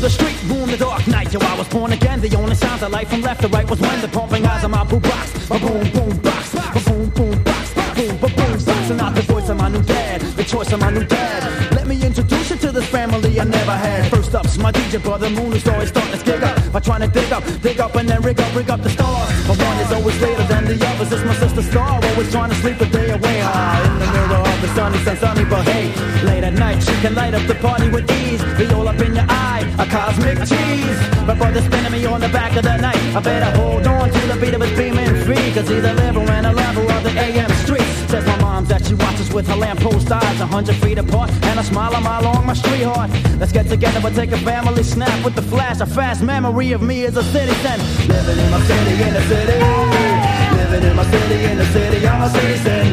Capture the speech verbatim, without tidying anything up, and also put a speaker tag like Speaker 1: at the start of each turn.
Speaker 1: the street, boom, the dark night. Yo, I was born again. The only sounds I like from left to right was when the pumping eyes of my boombox. My boom, boom box, my boom, boom box, boom, boom, boom box. And not the voice of my new dad, the choice of my new dad. Let me introduce you to this family I never had. First up's my D J brother Moon, who's always starting to gig up by trying to dig up, dig up and then rig up, rig up the stars. But one is always later than the others. It's my sister Star, always trying to sleep a day away. Ah, in the mirror of the sunny, sun sunny, but hey, late at night she can light up the party with ease. Be all up in your eye, a cosmic tease. My brother's spinning me on the back of the night. I better hold on to the beat of his beaming free, cause he's a level and a level of the A M street. Says my mom that she watches with her lamppost eyes, a hundred feet apart, and a smile a mile along my street heart. Let's get together but take a family snap with the flash. A fast memory of me as a citizen, living in my city, in the city. Living in my city, in the city, I'm a citizen.